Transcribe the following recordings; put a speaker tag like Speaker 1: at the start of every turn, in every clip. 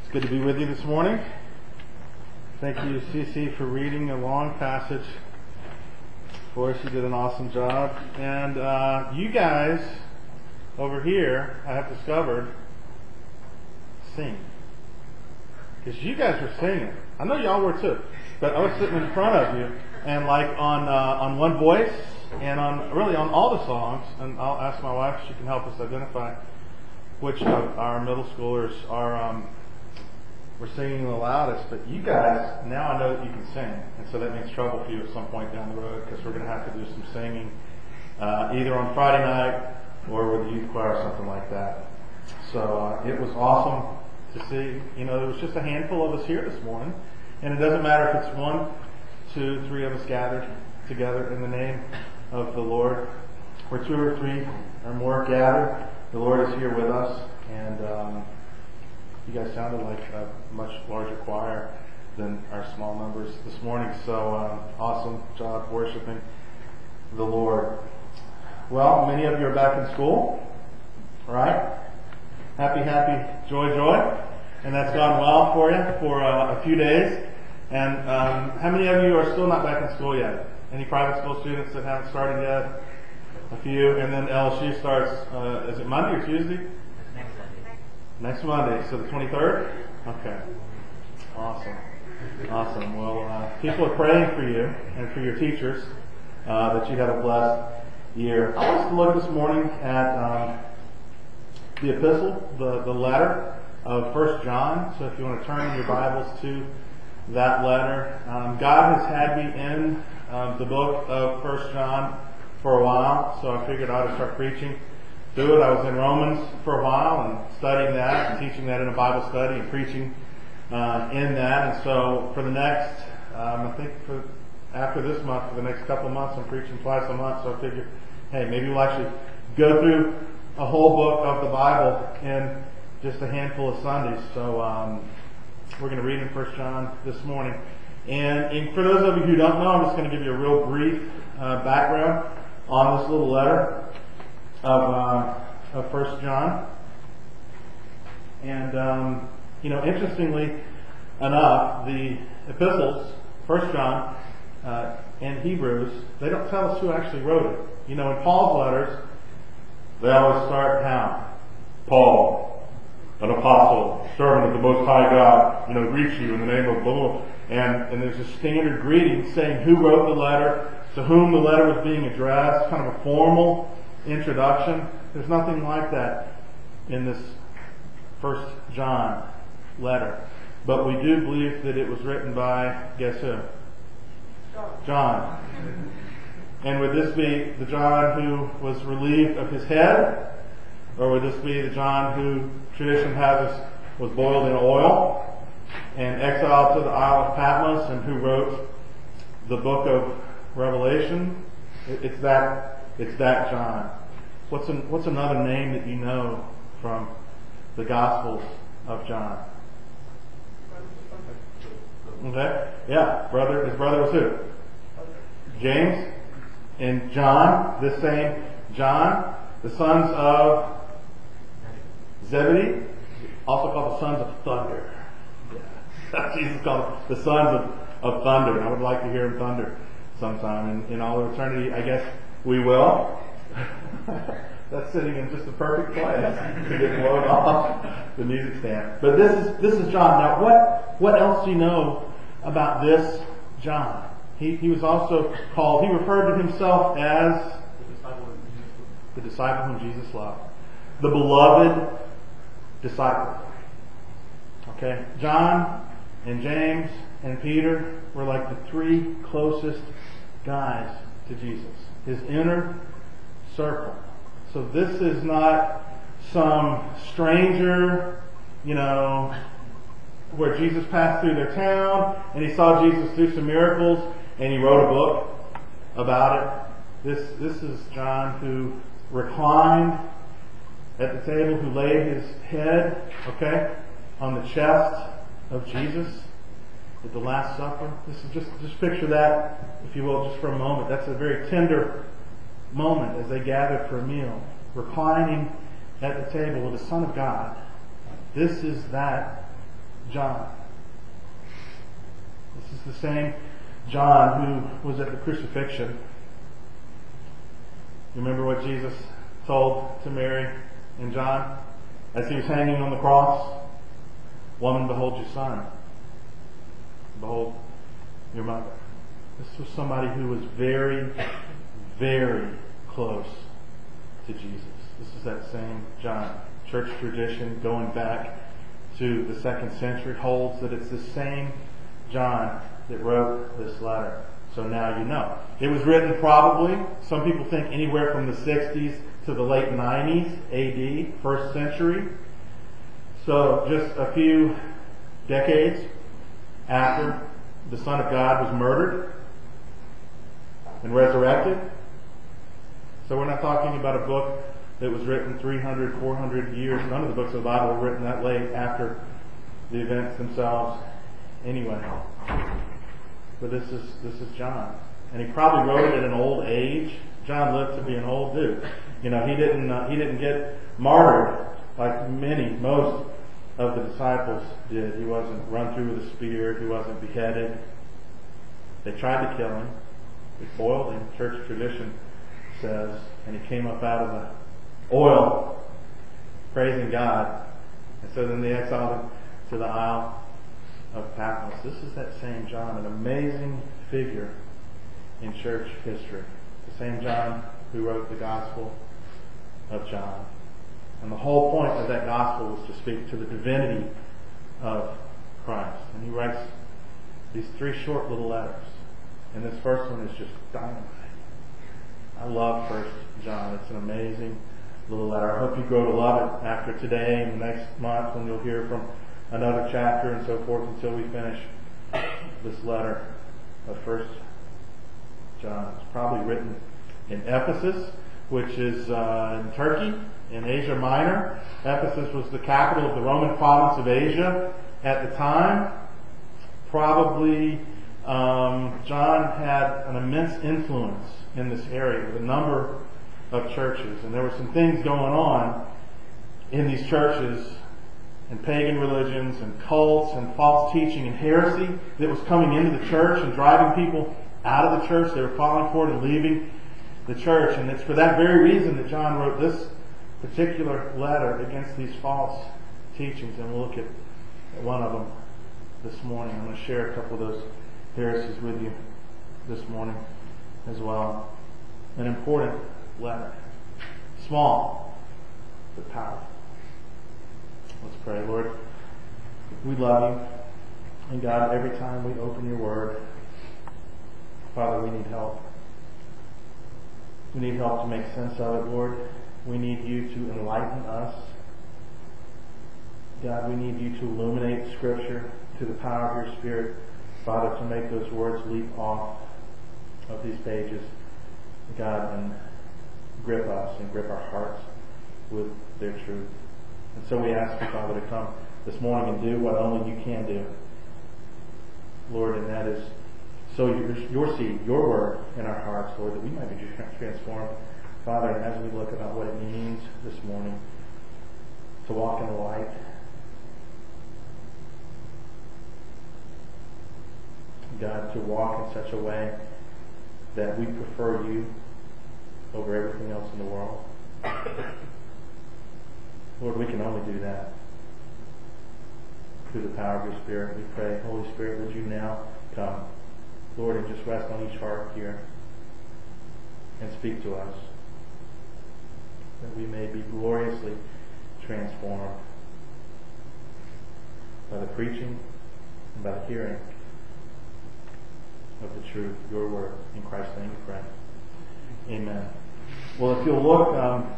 Speaker 1: It's good to be with you this morning. Thank you, Cece, for reading a long passage for us. You did an awesome job. And you guys over here, I have discovered, sing. Because you guys were singing. I know y'all were too. But I was sitting in front of you, and like on one voice, and on all the songs, and I'll ask my wife if she can help us identify which of our middle schoolers were singing the loudest. But you guys, now I know that you can sing, and so that means trouble for you at some point down the road, because we're going to have to do some singing either on Friday night or with the youth choir or something like that. So it was awesome to see. There was just a handful of us here this morning, and it doesn't matter if it's 1, 2, 3 of us gathered together in the name of the Lord. Where 2 or 3 or more gathered, the Lord is here with us. And you guys sounded like a much larger choir than our small numbers this morning. So awesome job worshiping the Lord. Well, many of you are back in school, right? Happy, joy. And that's gone well for you for a few days. And how many of you are still not back in school yet? Any private school students that haven't started yet? A few. And then LSU starts, is it Monday or Tuesday? Next Monday. So the 23rd? Okay. Awesome. Well, people are praying for you and for your teachers that you have a blessed year. I want us to look this morning at the epistle, the letter of 1 John. So if you want to turn in your Bibles to that letter. God has had me in the book of 1 John for a while, so I figured I ought to start preaching through it. I was in Romans for a while and studying that and teaching that in a Bible study and preaching in that. And so for the next, I think after this month, for the next couple of months, I'm preaching twice a month. So I figured, hey, maybe we'll actually go through a whole book of the Bible in just a handful of Sundays. So we're going to read in 1 John this morning. And for those of you who don't know, I'm just going to give you a real brief background on this little letter of 1 John. And, interestingly enough, the epistles, 1 John and Hebrews, they don't tell us who actually wrote it. In Paul's letters, they always start how? Paul, an apostle, servant of the Most High God, greets you in the name of the Lord. And there's a standard greeting saying who wrote the letter, to whom the letter was being addressed, kind of a formal introduction. There's nothing like that in this 1 John letter. But we do believe that it was written by, guess who? John. And would this be the John who was relieved of his head? Or would this be the John who tradition has us was boiled in oil and exiled to the Isle of Patmos, and who wrote the book of Revelation? It's that John. What's another name that you know from the Gospels of John? Okay, yeah, his brother was who? James. And John, this same John, the sons of Zebedee, also called the sons of thunder. Yeah. Jesus called them the sons of thunder. I would like to hear him thunder sometime in all of eternity. I guess we will. That's sitting in just the perfect place to get blown off the music stand. But this is John. Now, what else do you know about this John? He was also called, he referred to himself as the disciple whom Jesus loved. The beloved disciple. Okay? John and James and Peter were like the 3 closest guys to Jesus. His inner circle. So this is not some stranger, where Jesus passed through their town and he saw Jesus do some miracles and he wrote a book about it. This is John who reclined at the table, who laid his head, on the chest of Jesus at the Last Supper. This is just picture that, if you will, just for a moment. That's a very tender moment as they gathered for a meal, reclining at the table with the Son of God. This is that John. This is the same John who was at the crucifixion. You remember what Jesus told to Mary and John as he was hanging on the cross? Woman, behold your son. Behold your mother. This was somebody who was very, very close to Jesus. This is that same John. Church tradition going back to the 2nd century holds that it's the same John that wrote this letter. So now you know. It was written probably, some people think, anywhere from the 60s to the late 90s AD, 1st century. So just a few decades after the Son of God was murdered and resurrected. So we're not talking about a book that was written 300, 400 years. None of the books of the Bible were written that late after the events themselves anyway. But this is John. And he probably wrote it at an old age. John lived to be an old dude. You know, he didn't get martyred like most of the disciples did. He wasn't run through with a spear. He wasn't beheaded. They tried to kill him. They boiled him, church tradition says, and he came up out of the oil, praising God. And so then they exiled him to the Isle of Patmos. This is that same John, an amazing figure in church history. The same John who wrote the Gospel of John. And the whole point of that Gospel was to speak to the divinity of Christ. And he writes these 3 short little letters. And this first one is just dynamite. I love 1 John. It's an amazing little letter. I hope you grow to love it after today and the next month when you'll hear from another chapter and so forth until we finish this letter of 1 John. It's probably written in Ephesus, which is in Turkey, in Asia Minor. Ephesus was the capital of the Roman province of Asia at the time. Probably John had an immense influence in this area with a number of churches. And there were some things going on in these churches and pagan religions and cults and false teaching and heresy that was coming into the church and driving people out of the church. They were falling for it and leaving the church. And it's for that very reason that John wrote this particular letter against these false teachings. And we'll look at one of them this morning. I'm going to share a couple of those heresies with you this morning as well. An important letter. Small, but powerful. Let's pray. Lord, we love you. And God, every time we open your word, Father, we need help. We need help to make sense of it, Lord. We need you to enlighten us. God, we need you to illuminate Scripture to the power of your Spirit, Father, to make those words leap off of these pages, God, and grip us and grip our hearts with their truth. And so we ask you, Father, to come this morning and do what only you can do, Lord, and that is sow your seed, your word in our hearts, Lord, that we might be transformed. Father, and as we look about what it means this morning to walk in the light, God, to walk in such a way that we prefer you over everything else in the world. Lord, we can only do that through the power of your Spirit. We pray, Holy Spirit, would you now come, Lord, and just rest on each heart here and speak to us, that we may be gloriously transformed by the preaching and by the hearing of the truth, your word. In Christ's name we pray. Amen. Well, if you'll look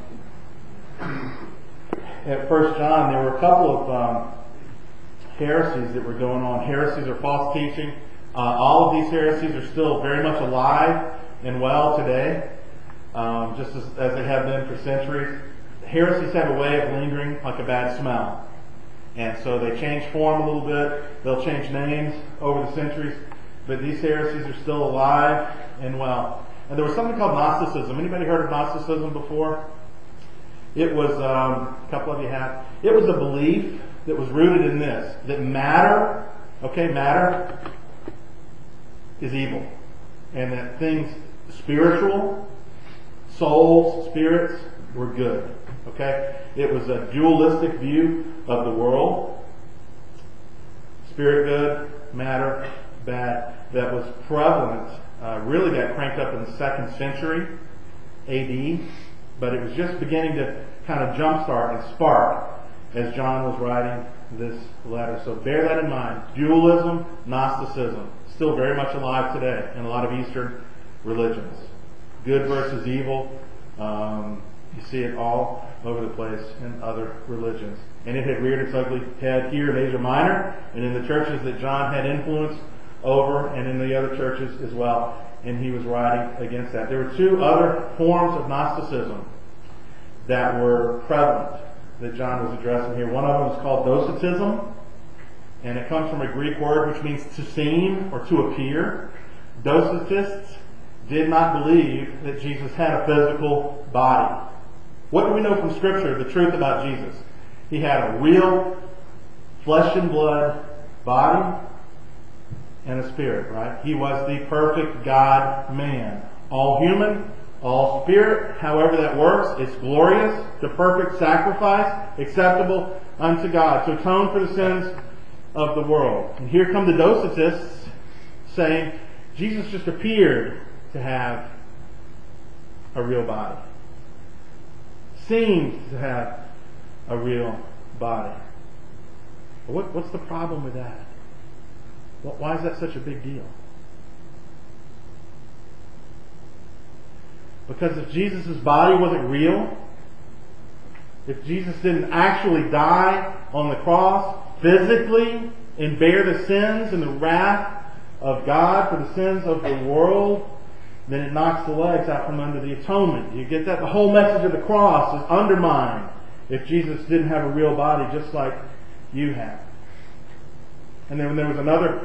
Speaker 1: at 1 John, there were a couple of heresies that were going on. Heresies or false teaching. All of these heresies are still very much alive and well today, just as they have been for centuries. Heresies have a way of lingering like a bad smell. And so they change form a little bit. They'll change names over the centuries. But these heresies are still alive and well. And there was something called Gnosticism. Anybody heard of Gnosticism before? It was, a couple of you have. It was a belief that was rooted in this, that matter is evil. And that things spiritual, souls, spirits, were good. Okay? It was a dualistic view of the world. Spirit good, matter bad. That was prevalent. Really got cranked up in the 2nd century AD. But it was just beginning to kind of jumpstart and spark as John was writing this letter. So bear that in mind. Dualism, Gnosticism, still very much alive today in a lot of Eastern religions. Good versus evil. You see it all over the place in other religions. And it had reared its ugly head here in Asia Minor and in the churches that John had influence over and in the other churches as well. And he was writing against that. There were 2 other forms of Gnosticism that were prevalent that John was addressing here. One of them is called Docetism, and it comes from a Greek word which means to seem or to appear. Docetists did not believe that Jesus had a physical body. What do we know from Scripture, the truth about Jesus? He had a real flesh and blood body and a spirit, right? He was the perfect God-man. All human, all spirit, however that works. It's glorious, the perfect sacrifice, acceptable unto God, to atone for the sins of the world. And here come the Docetists saying Jesus just appeared to have a real body. Seemed to have a real body. What's the problem with that? Why is that such a big deal? Because if Jesus' body wasn't real, if Jesus didn't actually die on the cross physically and bear the sins and the wrath of God for the sins of the world, then it knocks the legs out from under the atonement. You get that? The whole message of the cross is undermined if Jesus didn't have a real body just like you have. And then there was another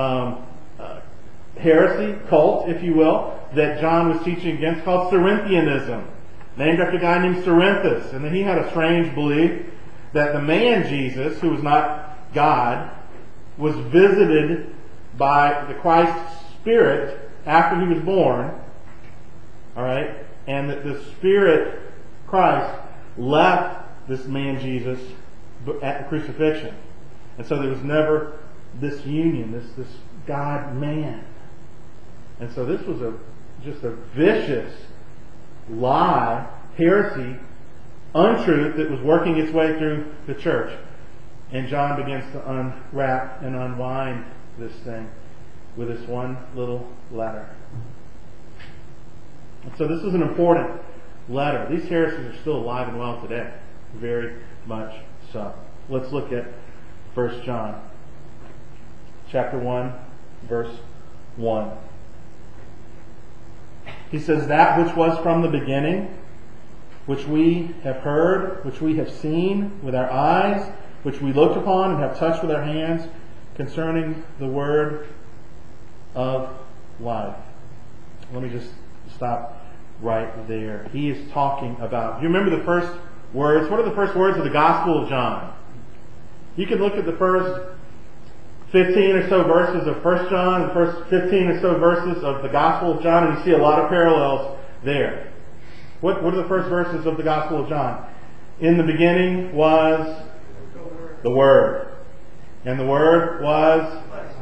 Speaker 1: heresy, cult, if you will, that John was teaching against called Cerinthianism, named after a guy named Cerinthus. And then he had a strange belief that the man Jesus, who was not God, was visited by the Christ Spirit after he was born, all right, and that the Spirit, Christ, left this man Jesus at the crucifixion. And so there was never this union, this God-man. And so this was just a vicious lie, heresy, untruth that was working its way through the church. And John begins to unwrap and unwind this thing with this one little letter. And so this is an important letter. These heresies are still alive and well today. Very much so. Let's look at 1 John chapter 1, verse 1. He says, "That which was from the beginning, which we have heard, which we have seen with our eyes, which we looked upon and have touched with our hands, concerning the word of life." Let me just stop right there. He is talking about, you remember the first words? What are the first words of the Gospel of John? You can look at the first 15 or so verses of 1 John, the first 15 or so verses of the Gospel of John, and you see a lot of parallels there. What are the first verses of the Gospel of John? In the beginning was the Word. And the Word was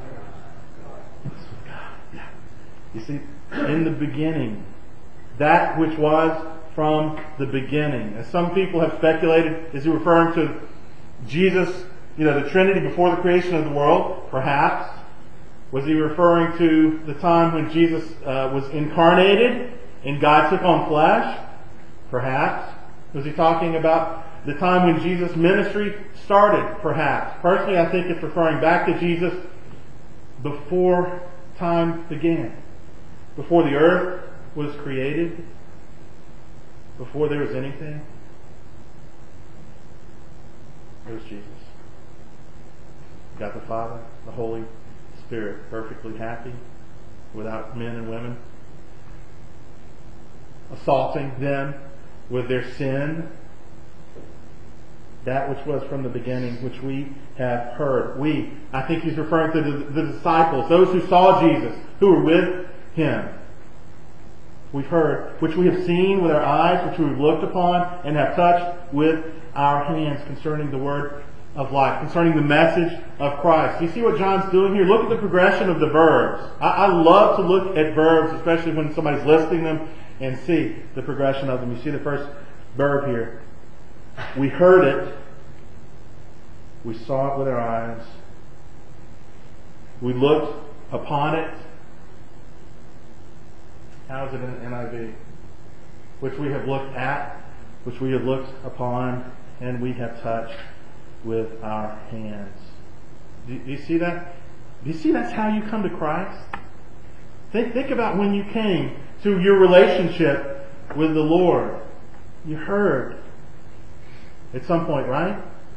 Speaker 1: God. You see, in the beginning. That which was from the beginning. As some people have speculated, is he referring to Jesus, the Trinity before the creation of the world? Perhaps. Was he referring to the time when Jesus was incarnated and God took on flesh? Perhaps. Was he talking about the time when Jesus' ministry started? Perhaps. Personally, I think it's referring back to Jesus before time began. Before the earth was created, before there was anything, there was Jesus. Got the Father, the Holy Spirit, perfectly happy, without men and women, assaulting them with their sin, that which was from the beginning, which we have heard. We, I think he's referring to the disciples, those who saw Jesus, who were with him. We've heard, which we have seen with our eyes, which we've looked upon and have touched with our hands concerning the word of life, concerning the message of Christ. You see what John's doing here? Look at the progression of the verbs. I love to look at verbs, especially when somebody's listing them, and see the progression of them. You see the first verb here. We heard it. We saw it with our eyes. We looked upon it. How is it in NIV? Which we have looked at, which we have looked upon, and we have touched with our hands. Do you see that? Do you see that's how you come to Christ? Think about when you came to your relationship with the Lord. You heard at some point, right?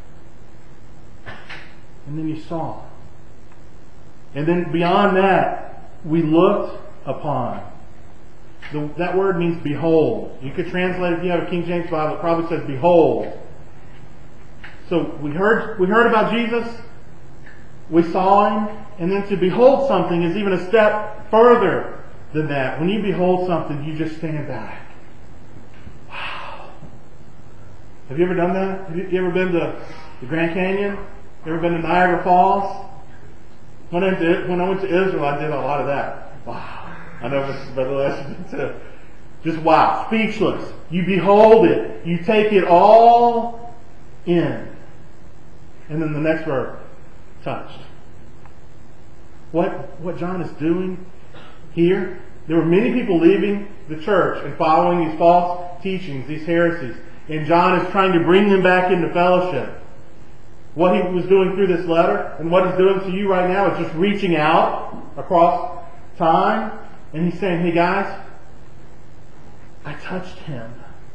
Speaker 1: And then you saw. And then beyond that, we looked upon. That word means behold. You could translate it if you have a King James Bible. It probably says behold. So we heard about Jesus. We saw him. And then to behold something is even a step further than that. When you behold something, you just stand back. Wow. Have you ever done that? Have you ever been to the Grand Canyon? You ever been to Niagara Falls? When I went to Israel, I did a lot of that. Wow. I know Mrs. Bethel too. Just wow. Speechless. You behold it. You take it all in. And then the next verb, touched. What John is doing here, there were many people leaving the church and following these false teachings, these heresies. And John is trying to bring them back into fellowship. What he was doing through this letter and what he's doing to you right now is just reaching out across time. And he's saying, hey guys, I touched him.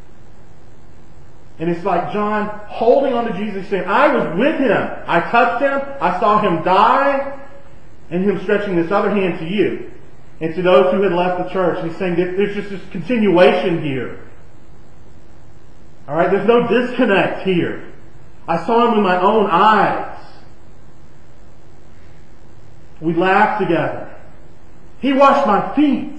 Speaker 1: And it's like John holding on to Jesus saying, I was with him. I touched him. I saw him die. And him stretching this other hand to you. And to those who had left the church. And he's saying that there's just this continuation here. Alright, there's no disconnect here. I saw him with my own eyes. We laughed together. He washed my feet.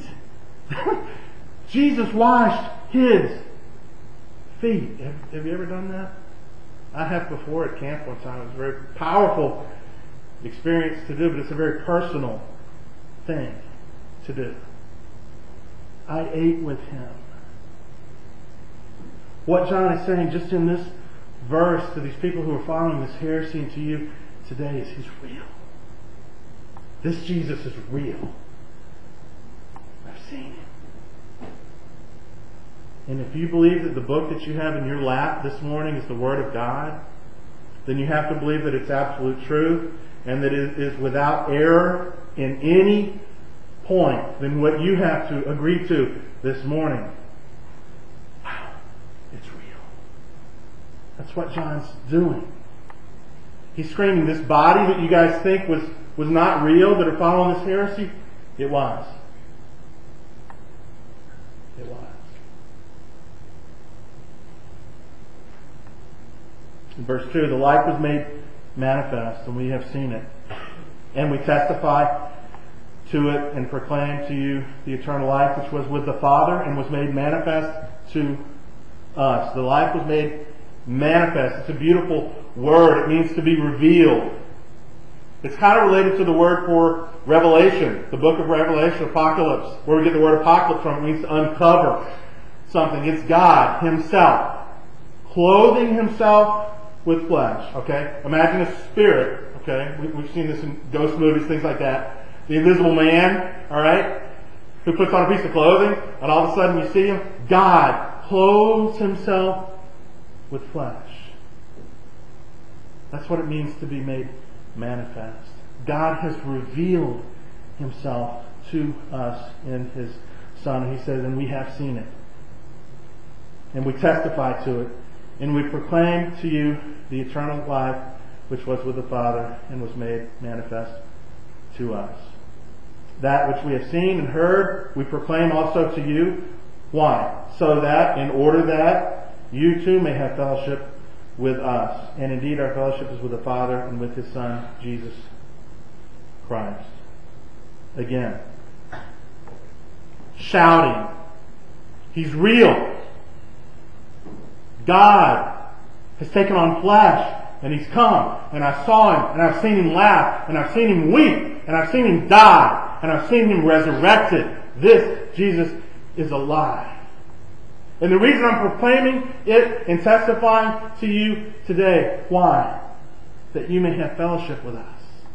Speaker 1: Jesus washed his feet. Have you ever done that? I have before at camp one time. It was a very powerful experience to do, but it's a very personal thing to do. I ate with him. What John is saying just in this verse to these people who are following this heresy and to you today is he's real. This Jesus is real. I've seen him. And if you believe that the book that you have in your lap this morning is the Word of God, then you have to believe that it's absolute truth and that it is without error in any point. Then what you have to agree to this morning, wow, it's real. That's what John's doing. He's screaming, this body that you guys think was not real, that are following this heresy, it was. It was. In verse 2, the life was made manifest, and we have seen it. And we testify to it and proclaim to you the eternal life which was with the Father and was made manifest to us. The life was made manifest. It's a beautiful word. It means to be revealed. It's kind of related to the word for Revelation, the book of Revelation, Apocalypse, where we get the word apocalypse from. It means to uncover something. It's God Himself clothing Himself with flesh. Okay? Imagine a spirit. Okay? We've seen this in ghost movies, things like that. The invisible man, alright, who puts on a piece of clothing, and all of a sudden you see him. God clothes Himself with flesh. That's what it means to be made manifest. God has revealed Himself to us in His Son. He says, and we have seen it. And we testify to it. And we proclaim to you the eternal life which was with the Father and was made manifest to us. That which we have seen and heard, we proclaim also to you. Why? So that, in order that you too may have fellowship with us. And indeed our fellowship is with the Father and with His Son, Jesus Christ. Again, shouting. He's real. God has taken on flesh, and He's come, and I saw Him, and I've seen Him laugh, and I've seen Him weep, and I've seen Him die, and I've seen Him resurrected. This Jesus is alive. And the reason I'm proclaiming it and testifying to you today, why? That you may have fellowship with us.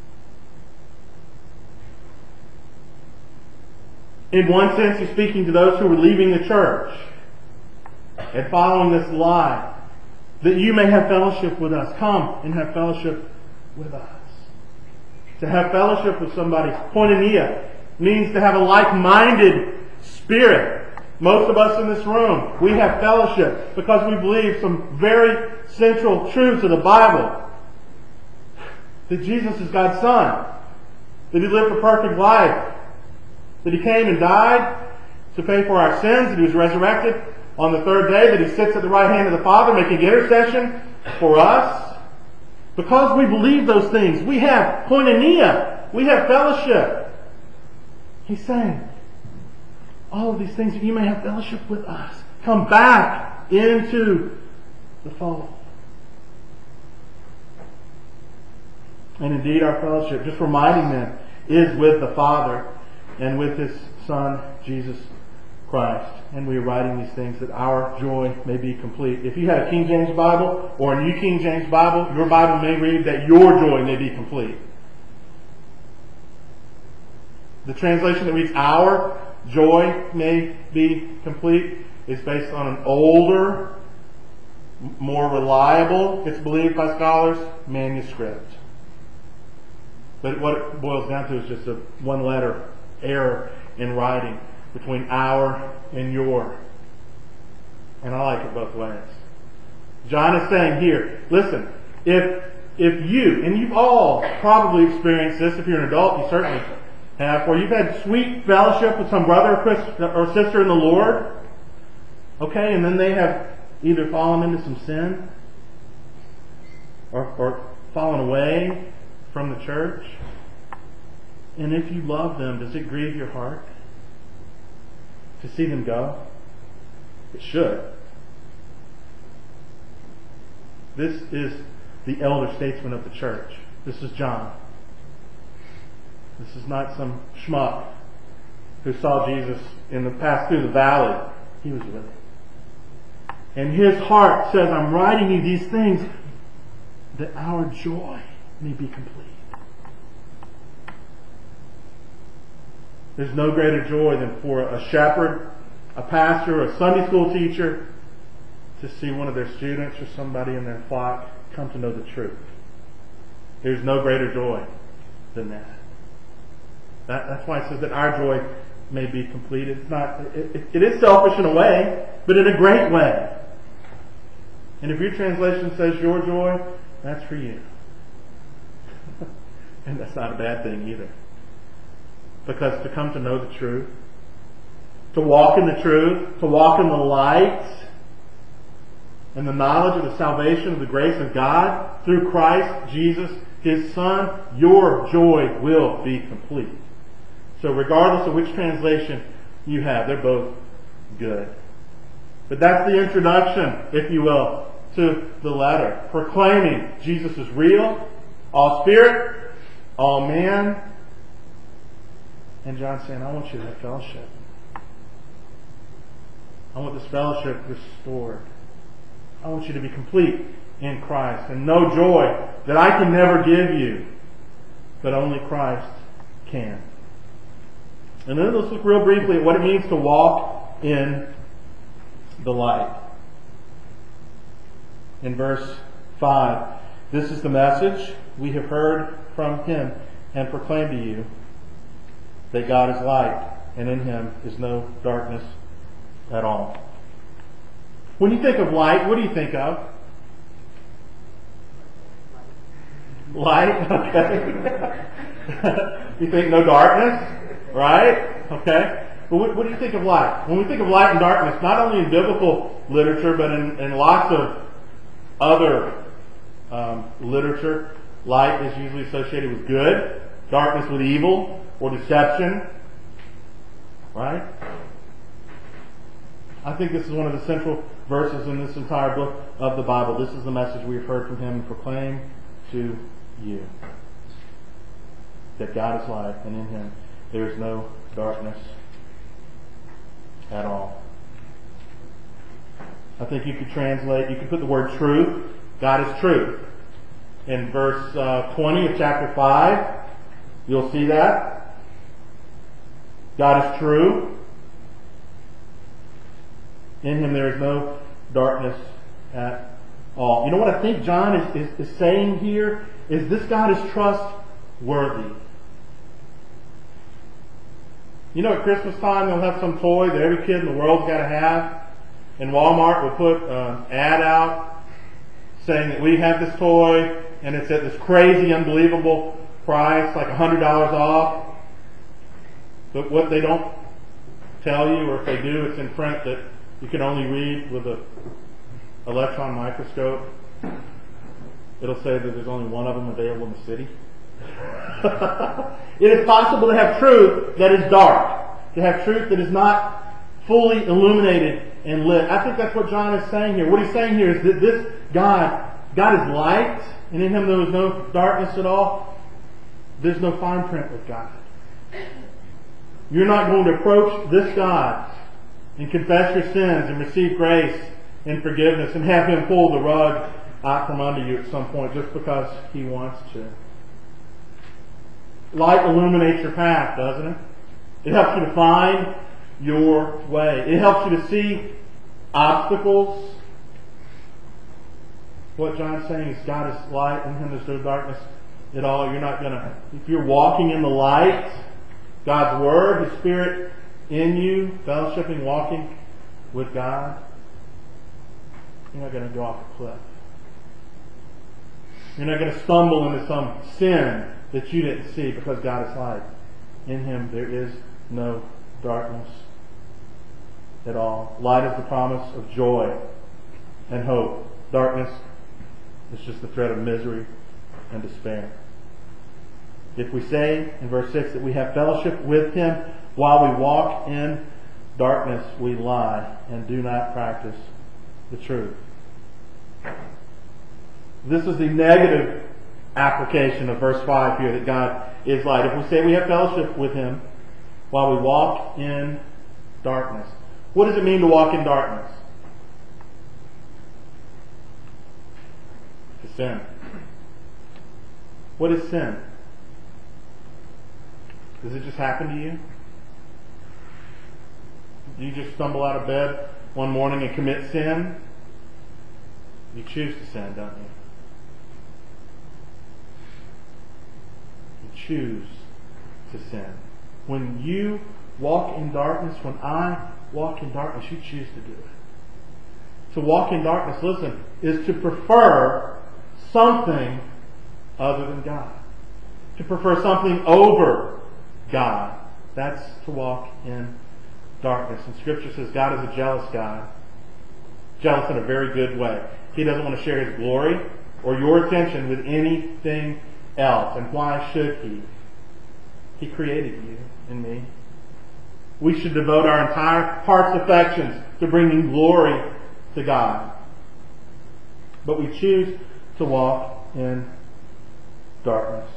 Speaker 1: In one sense, He's speaking to those who are leaving the church and following this lie, that you may have fellowship with us. Come and have fellowship with us. To have fellowship with somebody, koinonia, means to have a like-minded spirit. Most of us in this room, we have fellowship because we believe some very central truths of the Bible. That Jesus is God's Son. That He lived a perfect life. That He came and died to pay for our sins. That He was resurrected on the third day. That He sits at the right hand of the Father making intercession for us. Because we believe those things, we have koinonia. We have fellowship. He's saying, all of these things that you may have fellowship with us. Come back into the fold. And indeed our fellowship, just reminding them, is with the Father and with His Son, Jesus Christ. And we are writing these things that our joy may be complete. If you had a King James Bible or a New King James Bible, your Bible may read that your joy may be complete. The translation that reads our joy may be complete is based on an older, more reliable, it's believed by scholars, manuscript. But what it boils down to is just a one-letter error in writing between our and your. And I like it both ways. John is saying here, listen, if you, and you've all probably experienced this, if you're an adult, you certainly have, where you've had sweet fellowship with some brother or sister in the Lord, okay, and then they have either fallen into some sin or fallen away from the church. And if you love them, does it grieve your heart to see them go? It should. This is the elder statesman of the church. This is John. This is not some schmuck who saw Jesus pass through the valley. He was with him. And his heart says, I'm writing you these things that our joy may be complete. There's no greater joy than for a shepherd, a pastor, a Sunday school teacher to see one of their students or somebody in their flock come to know the truth. There's no greater joy than that. That's why it says that our joy may be complete. It's not. It is selfish in a way, but in a great way. And if your translation says your joy, that's for you. And that's not a bad thing either. Because to come to know the truth, to walk in the truth, to walk in the light, and the knowledge of the salvation of the grace of God through Christ Jesus, His Son, your joy will be complete. So regardless of which translation you have, they're both good. But that's the introduction, if you will, to the letter. Proclaiming Jesus is real, all spirit, all man. And John's saying, I want you to have fellowship. I want this fellowship restored. I want you to be complete in Christ and know joy that I can never give you, but only Christ can. And then let's look real briefly at what it means to walk in the light. In verse 5, this is the message we have heard from Him and proclaimed to you, that God is light, and in Him is no darkness at all. When you think of light, what do you think of? Light, okay. You think no darkness, right? Okay. But what do you think of light? When we think of light and darkness, not only in biblical literature, but in lots of other literature, light is usually associated with good, darkness with evil or deception. Right? I think this is one of the central verses in this entire book of the Bible. This is the message we have heard from him and proclaim to you. That God is light, and in him there is no darkness at all. I think you could put the word truth. God is truth. In verse 20 of chapter 5, you'll see that. God is true. In him there is no darkness at all. You know what I think John is saying here? Is this God is trustworthy. You know, at Christmas time they'll have some toy that every kid in the world's got to have. And Walmart will put an ad out saying that we have this toy and it's at this crazy, unbelievable price, like $100 off. But what they don't tell you, or if they do, it's in print that you can only read with an electron microscope. It'll say that there's only one of them available in the city. It is possible to have truth that is dark, to have truth that is not fully illuminated and lit. I think that's what John is saying here. What he's saying here is that this God is light, and in him there is no darkness at all. There's no fine print with God. You're not going to approach this God and confess your sins and receive grace and forgiveness and have him pull the rug out from under you at some point just because he wants to. Light illuminates your path, doesn't it? It helps you to find your way. It helps you to see obstacles. What John's saying is God is light, in him there's no darkness at all. You're not going to, if you're walking in the light, God's Word, His Spirit in you, fellowshipping, walking with God, you're not going to go off a cliff. You're not going to stumble into some sin that you didn't see because God is light. In him there is no darkness at all. Light is the promise of joy and hope. Darkness is just the threat of misery and despair. If we say in verse 6 that we have fellowship with him while we walk in darkness, we lie and do not practice the truth. This is the negative application of verse 5 here, that God is light. If we say we have fellowship with him while we walk in darkness, what does it mean to walk in darkness? To sin. What is sin? Does it just happen to you? Do you just stumble out of bed one morning and commit sin? You choose to sin, don't you? You choose to sin. When you walk in darkness, when I walk in darkness, you choose to do it. To walk in darkness, listen, is to prefer something other than God. To prefer something over God. That's to walk in darkness. And Scripture says God is a jealous God. Jealous in a very good way. He doesn't want to share His glory or your attention with anything else. And why should He? He created you and me. We should devote our entire heart's affections to bringing glory to God. But we choose to walk in darkness.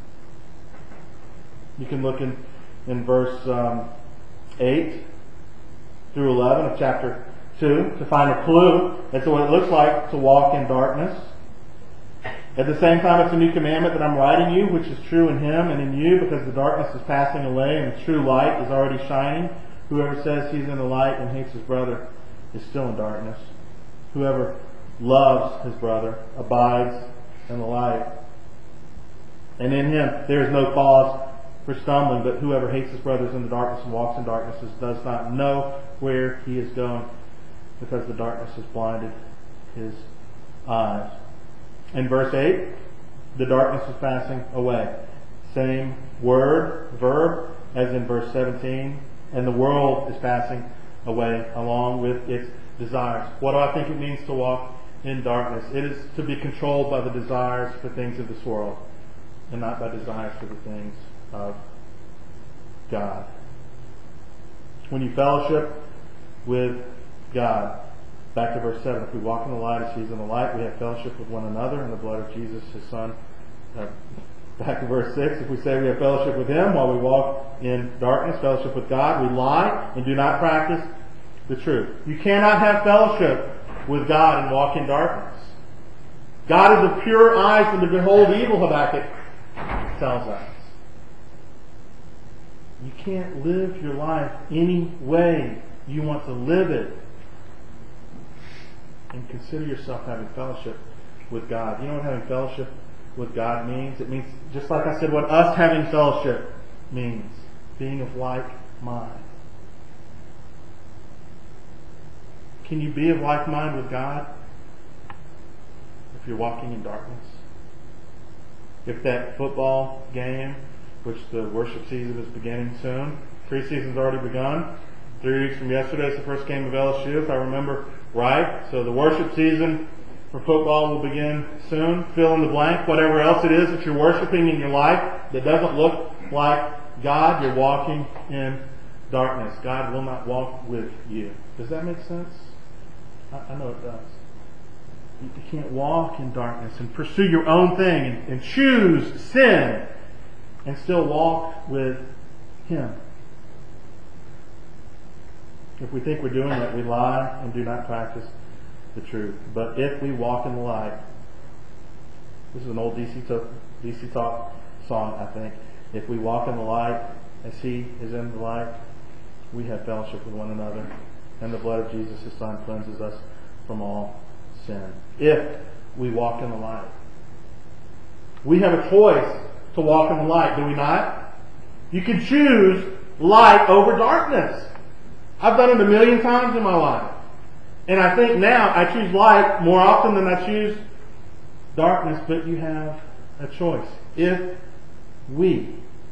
Speaker 1: You can look in verse 8 through 11 of chapter 2 to find a clue as to what it looks like to walk in darkness. At the same time, it's a new commandment that I'm writing you, which is true in him and in you, because the darkness is passing away and the true light is already shining. Whoever says he's in the light and hates his brother is still in darkness. Whoever loves his brother abides in the light. And in him there is no cause for stumbling, but whoever hates his brother is in the darkness and walks in darkness does not know where he is going, because the darkness has blinded his eyes. In verse 8, the darkness is passing away. Same word, verb, as in verse 17. And the world is passing away along with its desires. What do I think it means to walk in darkness. It is to be controlled by the desires for things of this world and not by desires for the things of God. When you fellowship with God, back to verse 7, if we walk in the light as He is in the light, we have fellowship with one another in the blood of Jesus, His Son. Back to verse 6, if we say we have fellowship with Him while we walk in darkness, fellowship with God, we lie and do not practice the truth. You cannot have fellowship with God and walk in darkness. God is of pure eyes and to behold evil, Habakkuk tells us. You can't live your life any way you want to live it. And consider yourself having fellowship with God. You know what having fellowship with God means? It means, just like I said, what us having fellowship means. Being of like mind. Can you be of like mind with God if you're walking in darkness? If that football game, which the worship season is beginning soon, preseason's already begun. 3 weeks from yesterday is the first game of LSU, if I remember right. So the worship season for football will begin soon. Fill in the blank. Whatever else it is that you're worshiping in your life that doesn't look like God, you're walking in darkness. God will not walk with you. Does that make sense? I know it does. You can't walk in darkness and pursue your own thing and choose sin and still walk with Him. If we think we're doing that, we lie and do not practice the truth. But if we walk in the light, this is an old DC Talk song, I think. If we walk in the light as He is in the light, we have fellowship with one another. And the blood of Jesus, His Son, cleanses us from all sin. If we walk in the light. We have a choice to walk in the light, do we not? You can choose light over darkness. I've done it a million times in my life. And I think now I choose light more often than I choose darkness, but you have a choice. If we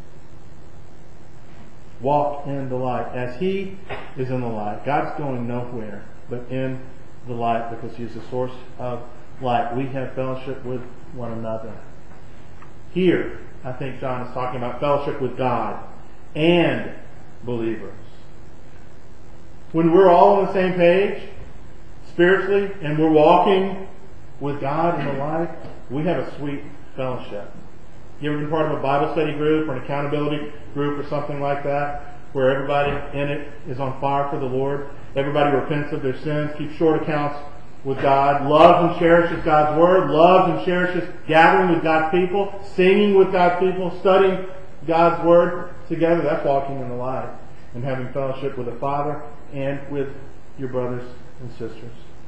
Speaker 1: walk in the light as He is in the light, God's going nowhere but in the light because He is the source of light. We have fellowship with one another. Here, I think John is talking about fellowship with God and believers. When we're all on the same page, spiritually, and we're walking with God in the light, we have a sweet fellowship. You ever been part of a Bible study group or an accountability group or something like that, where everybody in it is on fire for the Lord? Everybody repents of their sins, keeps short accounts with God, loves and cherishes God's Word, loves and cherishes gathering with God's people, singing with God's people, studying God's Word together. That's walking in the light and having fellowship with the Father and with your brothers and sisters.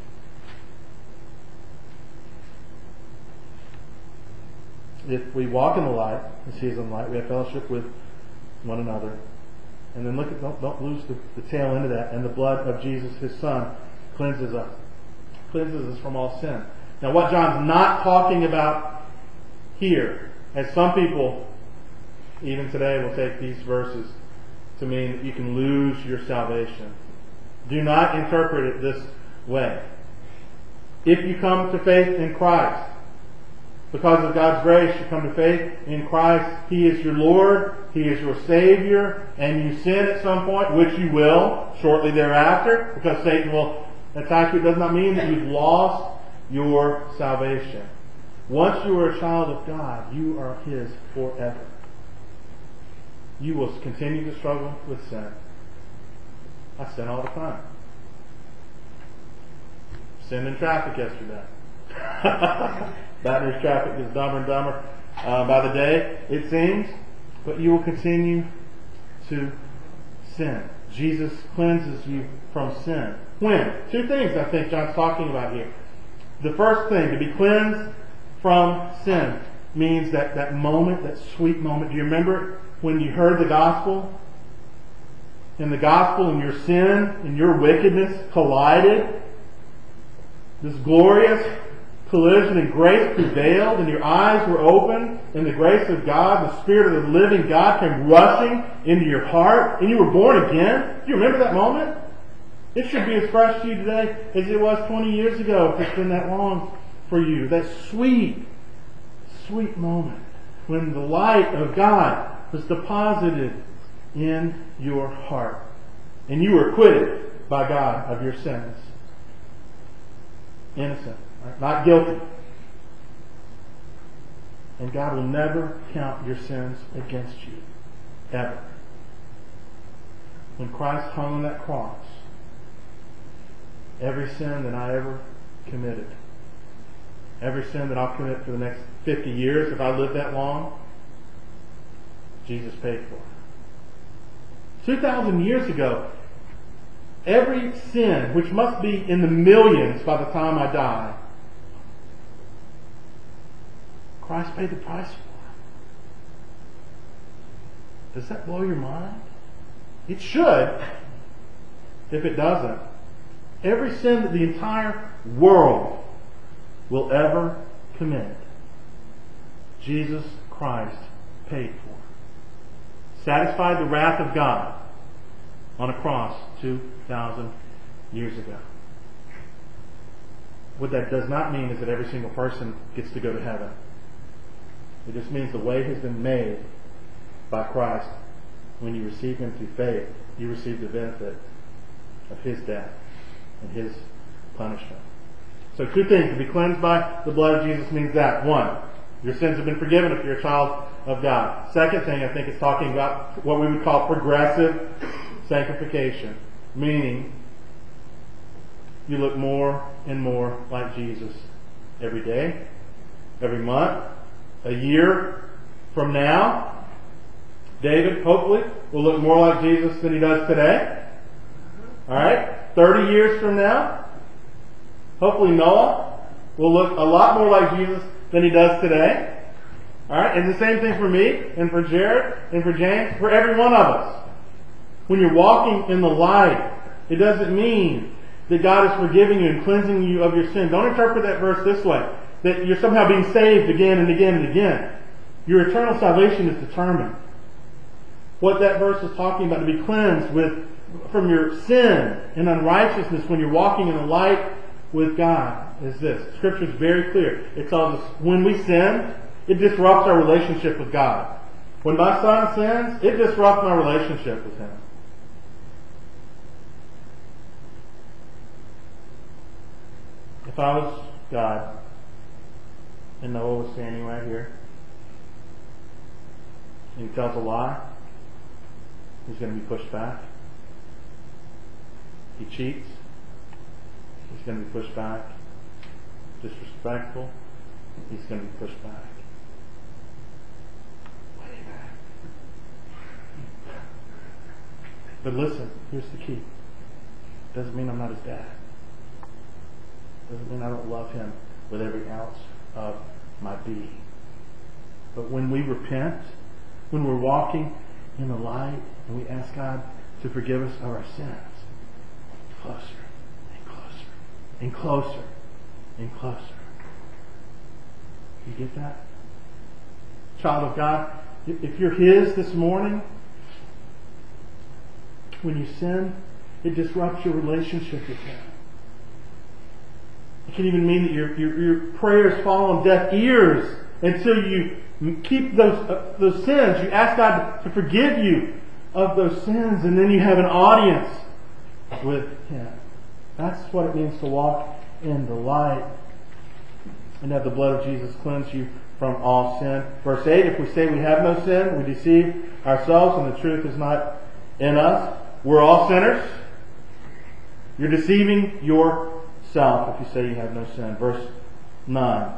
Speaker 1: If we walk in the light, as He is in the light, we have fellowship with one another. And then look at, don't lose the tail end of that. And the blood of Jesus, His Son, cleanses us from all sin. Now, what John's not talking about here, as some people, even today, will take these verses to mean that you can lose your salvation. Do not interpret it this way. If you come to faith in Christ, because of God's grace, you come to faith in Christ. He is your Lord. He is your Savior. And you sin at some point, which you will shortly thereafter, because Satan will attack you. It does not mean that you've lost your salvation. Once you are a child of God, you are His forever. You will continue to struggle with sin. I sin all the time. Sinned in traffic yesterday. Baton Rouge traffic is dumber and dumber by the day, it seems. But you will continue to sin. Jesus cleanses you from sin. When? Two things I think John's talking about here. The first thing, to be cleansed from sin, means that moment, that sweet moment. Do you remember when you heard the gospel? In the gospel, and your sin and your wickedness collided. This glorious collision and grace prevailed, and your eyes were opened, and the grace of God, the Spirit of the living God, came rushing into your heart, and you were born again. Do you remember that moment? It should be as fresh to you today as it was 20 years ago, if it's been that long for you. That sweet, sweet moment when the light of God was deposited in your heart. And you were acquitted by God of your sins. Innocent, right? Not guilty. And God will never count your sins against you. Ever. When Christ hung on that cross, every sin that I ever committed, every sin that I'll commit for the next 50 years, if I live that long, Jesus paid for it. 2,000 years ago, every sin, which must be in the millions by the time I die, Christ paid the price for it. Does that blow your mind? It should. If it doesn't, every sin that the entire world will ever commit, Jesus Christ paid for. Satisfied the wrath of God on a cross 2,000 years ago. What that does not mean is that every single person gets to go to heaven. It just means the way has been made by Christ. When you receive Him through faith, you receive the benefit of His death and His punishment. So 2 things. To be cleansed by the blood of Jesus means that. 1, your sins have been forgiven if you're a child of God. Second thing, I think it's talking about what we would call progressive sanctification. Meaning, you look more and more like Jesus every day, every month, a year from now. David, hopefully, will look more like Jesus than he does today. Alright? 30 years from now, hopefully Noah will look a lot more like Jesus than he does today. Alright? And the same thing for me, and for Jared, and for James, for every one of us. When you're walking in the light, it doesn't mean that God is forgiving you and cleansing you of your sin. Don't interpret that verse this way, that you're somehow being saved again and again and again. Your eternal salvation is determined. What that verse is talking about, to be cleansed from your sin and unrighteousness when you're walking in the light with God, is this. Scripture is very clear. It tells us when we sin, it disrupts our relationship with God. When my son sins, it disrupts my relationship with Him. If I was God, and Noah was standing right here, and he tells a lie, he's going to be pushed back. He cheats, he's going to be pushed back. Disrespectful, he's going to be pushed back. Way back. But listen, here's the key. Doesn't mean I'm not his dad. Doesn't mean I don't love him with every ounce of my being. But when we repent, when we're walking in the light, and we ask God to forgive us of our sins, closer and closer and closer and closer. You get that? Child of God, if you're His this morning, when you sin, it disrupts your relationship with Him. It can even mean that your prayers fall on deaf ears until you keep those sins. You ask God to forgive you of those sins, and then you have an audience with Him. That's what it means to walk in the light and have the blood of Jesus cleanse you from all sin. Verse 8, if we say we have no sin, we deceive ourselves and the truth is not in us. We're all sinners. You're deceiving yourself if you say you have no sin. Verse 9,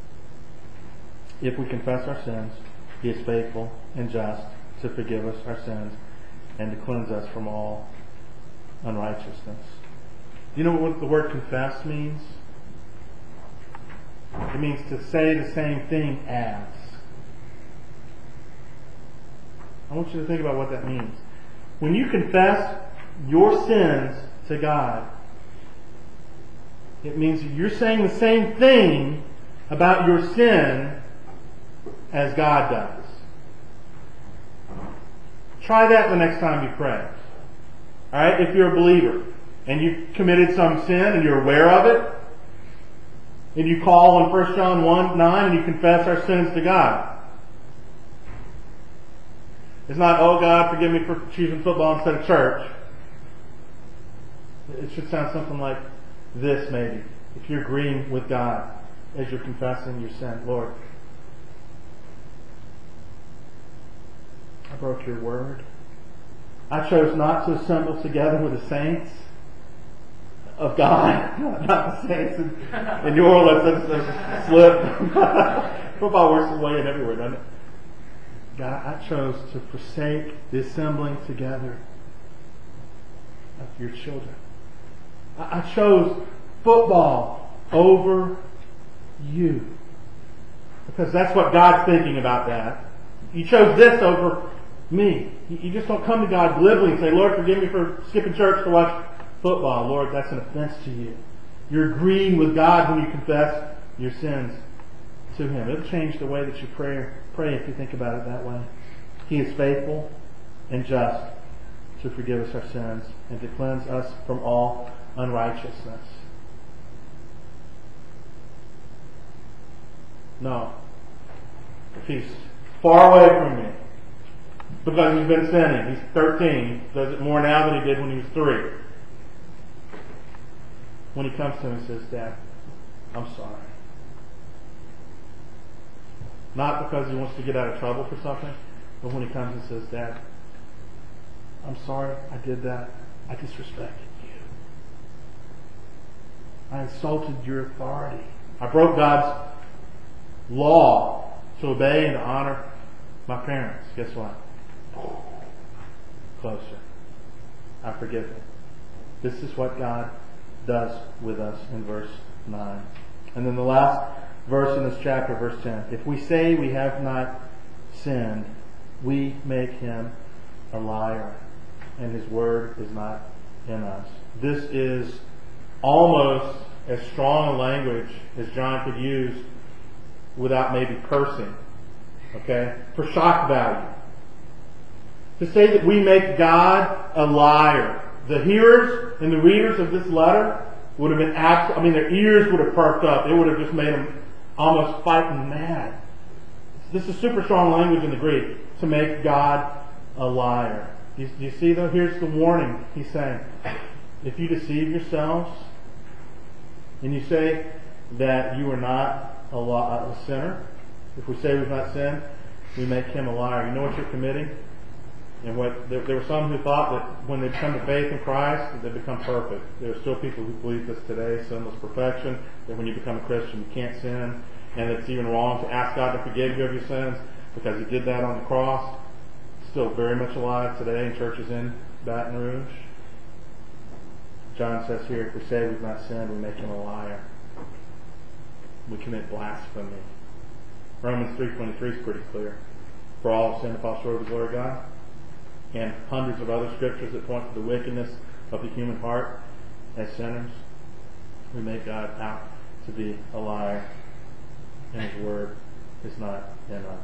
Speaker 1: if we confess our sins, He is faithful and just to forgive us our sins and to cleanse us from all unrighteousness. You know what the word confess means? It means to say the same thing as. I want you to think about what that means. When you confess your sins to God, it means that you're saying the same thing about your sin as God does. Try that the next time you pray. Alright? If you're a believer and you've committed some sin and you're aware of it, and you call on 1 John 1:9 and you confess our sins to God. It's not, oh God, forgive me for choosing football instead of church. It should sound something like this maybe. If you're agreeing with God as you're confessing your sin. Lord, I broke your word. I chose not to assemble together with the saints of God. Not the saints in New Orleans. That's a slip. Football works its way in everywhere, doesn't it? God, I chose to forsake the assembling together of your children. I chose football over you. Because that's what God's thinking about that. You chose this over me. You just don't come to God glibly and say, Lord, forgive me for skipping church to watch football. Lord, that's an offense to you. You're agreeing with God when you confess your sins to Him. It'll change the way that you pray if you think about it that way. He is faithful and just to forgive us our sins and to cleanse us from all unrighteousness. No. If he's far away from me because he's been sinning, he's 13, does it more now than he did when he was 3. When he comes to him and says, Dad, I'm sorry. Not because he wants to get out of trouble for something, but when he comes and says, Dad, I'm sorry I did that. I disrespected you. I insulted your authority. I broke God's law to obey and to honor my parents. Guess what? Closer. I forgive him. This is what God does with us in verse 9. And then the last verse in this chapter, verse 10. If we say we have not sinned, we make him a liar, and his word is not in us. This is almost as strong a language as John could use without maybe cursing. Okay? For shock value. To say that we make God a liar. The hearers and the readers of this letter would have been their ears would have perked up. It would have just made them almost fighting mad. This is super strong language in the Greek. To make God a liar. Do you see though? Here's the warning. He's saying, if you deceive yourselves and you say that you are not a sinner, if we say we've not sinned, we make him a liar. You know what you're committing? And there were some who thought that when they come to faith in Christ, that they become perfect. There are still people who believe this today, sinless perfection, that when you become a Christian you can't sin, and it's even wrong to ask God to forgive you of your sins because He did that on the cross. Still very much alive today in churches in Baton Rouge. John says here, if we say we've not sinned, we make him a liar. We commit blasphemy. Romans 3:23 is pretty clear. For all have sinned and fall short of the glory of God. And hundreds of other scriptures that point to the wickedness of the human heart as sinners. We make God out to be a liar, and His word is not in us.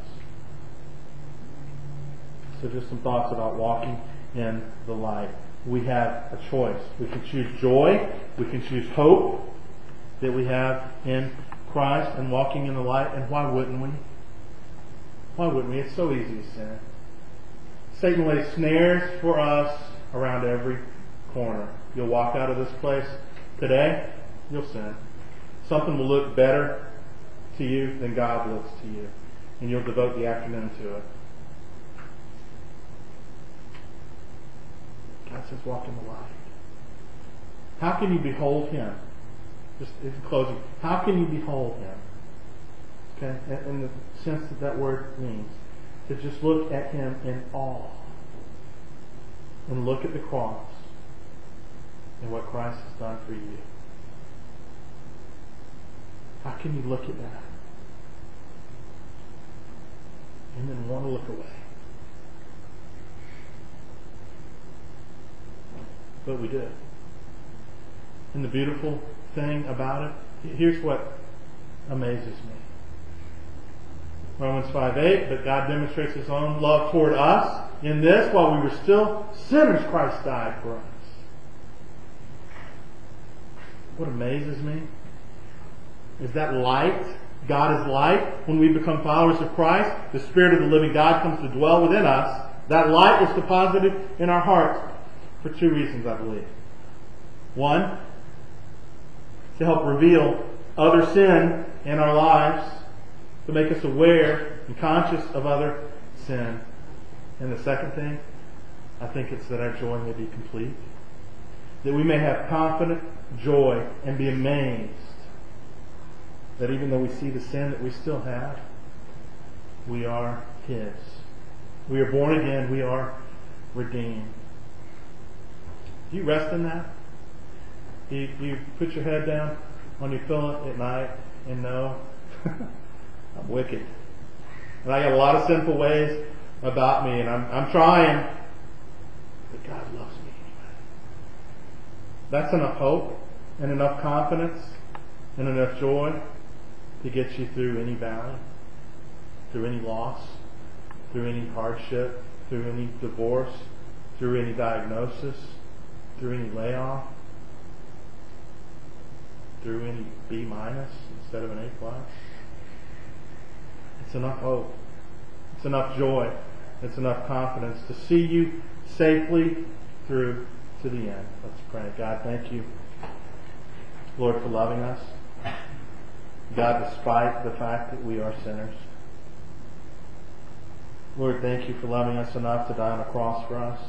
Speaker 1: So just some thoughts about walking in the light. We have a choice. We can choose joy. We can choose hope that we have in Christ and walking in the light. And why wouldn't we? Why wouldn't we? It's so easy to sin. Satan lays snares for us around every corner. You'll walk out of this place today, you'll sin. Something will look better to you than God looks to you. And you'll devote the afternoon to it. God says walk in the light. How can you behold Him? Just in closing, how can you behold Him? Okay, in the sense that word means. To just look at Him in awe. And look at the cross. And what Christ has done for you. How can you look at that? And then want to look away. But we do. And the beautiful thing about it, here's what amazes me. Romans 5:8, but God demonstrates His own love toward us in this, while we were still sinners, Christ died for us. what amazes me is that light. God is light. When we become followers of Christ, the Spirit of the living God comes to dwell within us. That light is deposited in our hearts for two reasons, I believe. One, to help reveal other sin in our lives, to make us aware and conscious of other sin. And the second thing, I think it's that our joy may be complete. That we may have confident joy and be amazed that even though we see the sin that we still have, we are His. We are born again. We are redeemed. Do you rest in that? Do you put your head down on your pillow at night and know, I'm wicked. And I got a lot of sinful ways about me, and I'm trying, but God loves me anyway. That's enough hope and enough confidence and enough joy to get you through any valley, through any loss, through any hardship, through any divorce, through any diagnosis, through any layoff, through any B- instead of an A+. It's enough hope. It's enough joy. It's enough confidence to see you safely through to the end. Let's pray. God, thank you, Lord, for loving us. God, despite the fact that we are sinners. Lord, thank you for loving us enough to die on a cross for us.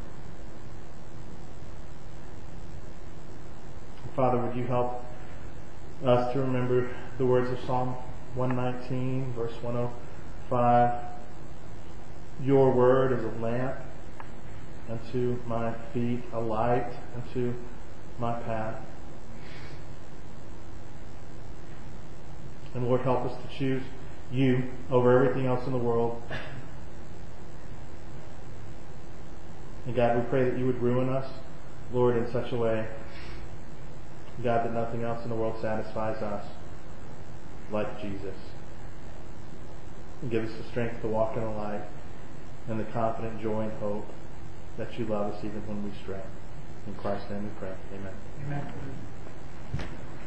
Speaker 1: Father, would you help us to remember the words of Psalm 119, verse 105. Your word is a lamp unto my feet, a light unto my path. And Lord, help us to choose you over everything else in the world. And God, we pray that you would ruin us, Lord, in such a way, God, that nothing else in the world satisfies us like Jesus. And give us the strength to walk in the light and the confident joy and hope that you love us even when we stray. In Christ's name we pray. Amen.
Speaker 2: Amen.